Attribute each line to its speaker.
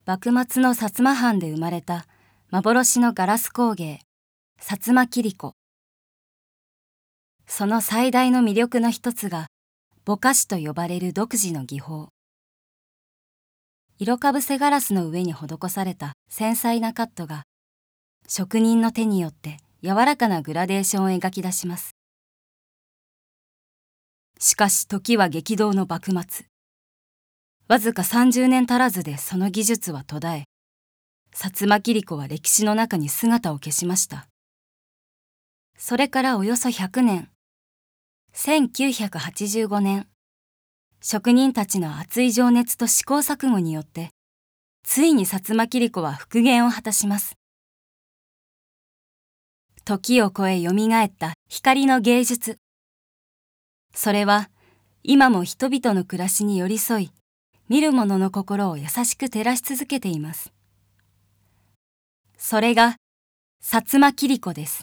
Speaker 1: 幕末の薩摩藩で生まれた幻のガラス工芸、薩摩切子。その最大の魅力の一つが、ぼかしと呼ばれる独自の技法。色かぶせガラスの上に施された繊細なカットが、職人の手によって柔らかなグラデーションを描き出します。しかし時は激動の幕末。わずか30年足らずでその技術は途絶え、薩摩切子は歴史の中に姿を消しました。それからおよそ100年、1985年、職人たちの熱い情熱と試行錯誤によって、ついに薩摩切子は復元を果たします。時を超え蘇った光の芸術。それは今も人々の暮らしに寄り添い、見る者の心を優しく照らし続けています。それが薩摩切子です。